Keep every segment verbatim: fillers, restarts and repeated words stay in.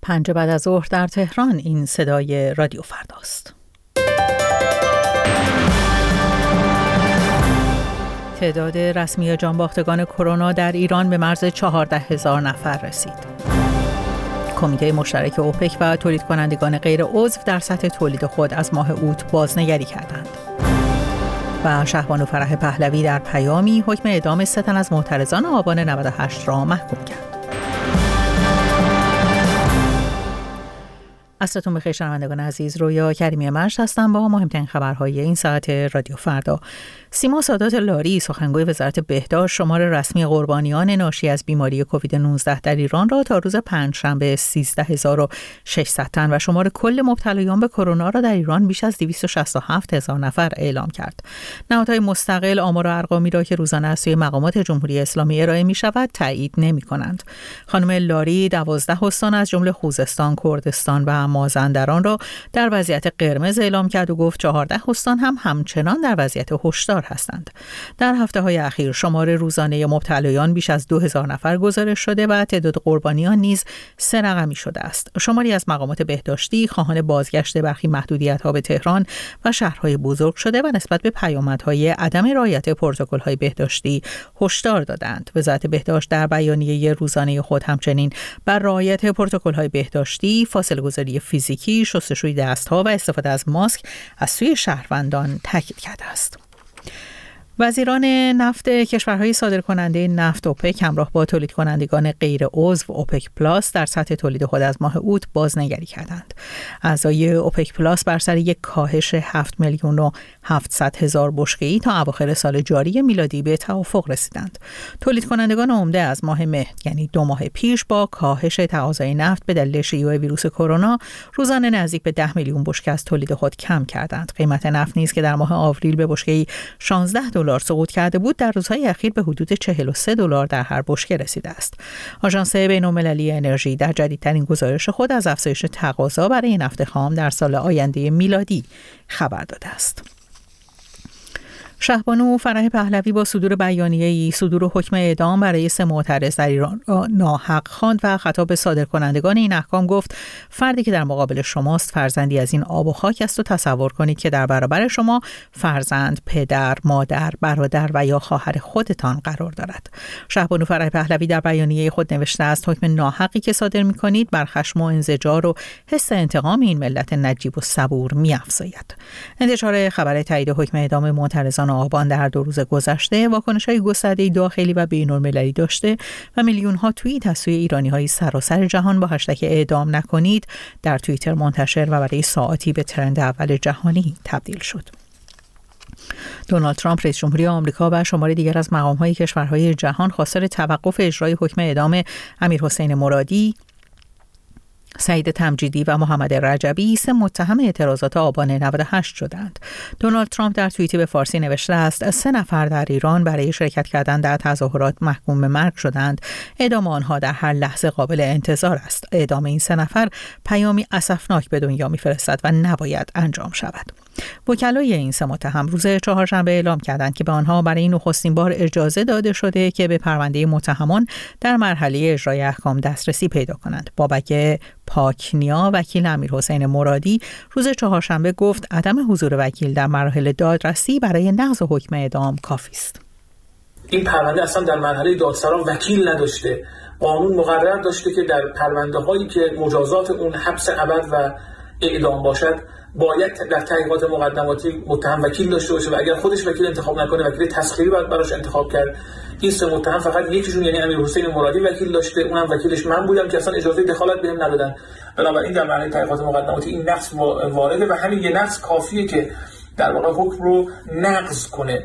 پنج بعد از ظهر در تهران. این صدای رادیو فرداست. تعداد رسمی جانباختگان کرونا در ایران به مرز چهارده هزار نفر رسید. کمیته مشترک اوپک و تولید کنندگان غیر عضو در سطح تولید خود از ماه اوت بازنگری کردند. و شهبانو فرح پهلوی در پیامی حکم اعدام سه تن از معترضان آبان نود و هشت را محکوم کرد. عصرتون بخیر شنوندگان عزیز، رویا کریمی مشت هستم با مهمترین خبرهای این ساعت رادیو فردا. سیما سادات لاری سخنگوی وزارت بهداشت شمار رسمی قربانیان ناشی از بیماری کووید نوزده در ایران را تا روز پنجشنبه سیزده هزار و ششصد تن و شمار کل مبتلایان به کرونا را در ایران بیش از دویست و شصت و هفت هزار نفر اعلام کرد. نهادهای مستقل آمار و ارقامی را که روزانه از سوی مقامات جمهوری اسلامی ارائه می شود تایید نمی کنند. خانم لاری دوازده استان از جمله خوزستان، کردستان و مازندران را در وضعیت قرمز اعلام کرد و گفت چهارده استان هم همچنان در وضعیت هشدار هستند. در هفته‌های اخیر شمار روزانه مبتلایان بیش از دو هزار نفر گزارش شده و تعداد قربانیان نیز سه رقمی شده است. شماری از مقامات بهداشتی خواهان بازگشت برخی محدودیت‌ها به تهران و شهرهای بزرگ شده و نسبت به پیامدهای عدم رعایت پروتکل‌های بهداشتی هشدار دادند. وزارت بهداشت در بیانیه روزانه خود همچنین بر رعایت پروتکل‌های بهداشتی، فاصله‌گذاری فیزیکی، شستشوی دست‌ها و استفاده از ماسک از سوی شهروندان تاکید کرده است. وزیران نفت کشورهای صادرکننده نفت اوپک همراه با تولید کنندگان غیر عضو اوپک پلاس در سطح تولید خود از ماه اوت بازنگری کردند. اعضای اوپک پلاس بر سر یک کاهش هفت میلیون و هفتصد هزار بشکه‌ای تا اواخر سال جاری میلادی به توافق رسیدند. تولید کنندگان عمده از ماه مه یعنی دو ماه پیش با کاهش تقاضای نفت به دلیل شیوع ویروس کرونا روزانه نزدیک به ده میلیون بشکه از تولید خود کم کردند. قیمت نفت نیز که در ماه آوریل به بشکه‌ای شانزده دلار سقوط کرده بود در روزهای اخیر به حدود چهل و سه دلار در هر بشکه رسیده است. آژانس بین‌المللی انرژی در جدیدترین گزارش خود از افزایش تقاضا برای نفت خام در سال آینده میلادی خبر داده است. شهبانو فرح پهلوی با صدور بیانیه‌ای صدور حکم اعدام برای سه معترض در ایران را ناحق خواند و خطاب به صادرکنندگان این احکام گفت فردی که در مقابل شماست فرزندی از این آب و خاک است و تصور کنید که در برابر شما فرزند، پدر، مادر، برادر و یا خواهر خودتان قرار دارد. شهبانو فرح پهلوی در بیانیه خود نوشته است حکم ناحقی که صادر می‌کنید بر خشم و انزجار و حس انتقام این ملت نجیب و صبور می‌افزاید. انتشار خبر تایید حکم اعدام معترضان آبان در دو روز گذشته واکنش‌های گسترده داخلی و بین‌المللی داشته و میلیون‌ها توییت از سوی ایرانی‌های سراسر جهان با هشتگ اعدام نکنید در توییتر منتشر و برای ساعاتی به ترند اول جهانی تبدیل شد. دونالد ترامپ رئیس جمهوری آمریکا و شماری دیگر از مقام‌های کشورهای جهان خواستار توقف اجرای حکم اعدام امیرحسین مرادی، سعید تمجیدی و محمد رجبی سه متهم اعتراضات آبان نود و هشت شدند. دونالد ترامپ در توییتی به فارسی نوشته است سه نفر در ایران برای شرکت کردن در تظاهرات محکوم به مرگ شدند. اعدام آنها در هر لحظه قابل انتظار است. اعدام این سه نفر پیامی اسفناک به دنیا می‌فرستد و نباید انجام شود. وکلای این سه متهم روز چهارشنبه اعلام کردند که به آنها برای نخستین بار اجازه داده شده که به پرونده متهمان در مرحله اجرای احکام دسترسی پیدا کنند. بابک پاکنیا وکیل امیرحسین مرادی روز چهارشنبه گفت عدم حضور وکیل در مراحل دادرسی برای نقض حکم اعدام کافی است. این پرونده اصلا در مرحله دادسرا وکیل نداشته. قانون مقرر داشته که در پرونده هایی که مجازات اون حبس ابد و اعدام باشد باید در تحقیقات مقدماتی متهم وکیل داشته باشه و اگر خودش وکیل انتخاب نکنه وکیل تسخیری باید براش انتخاب کرد. این سه متهم فقط یکیشون یعنی امیرحسین مرادی وکیل داشته، اونم وکیلش من بودم که اصلا اجازه دخالت بهم ندادن. بنابراین در مرحله تحقیقات مقدماتی این نقص وارده و همین یه نقص کافیه که در واقع حکم رو نقض کنه.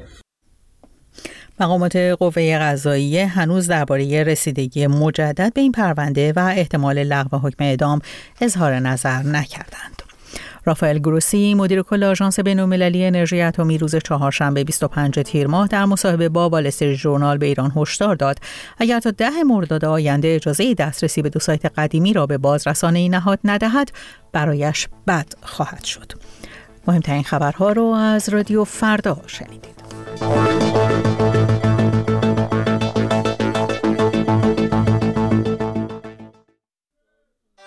مقامات قوه قضاییه هنوز درباره رسیدگی مجدد به این پرونده و احتمال لغو حکم اعدام اظهار نظر نکردند. رافائل گروسی مدیر کل آژانس بین‌المللی انرژی اتمی روز چهارشنبه بیست و پنجم تیر ماه در مصاحبه با وال استریت ژورنال به ایران هشدار داد اگر تا ده مرداد آینده اجازه دسترسی به دو سایت قدیمی را به بازرسانی نهاد ندهد برایش بد خواهد شد. مهمترین خبرها رو از رادیو فردا شنیدید.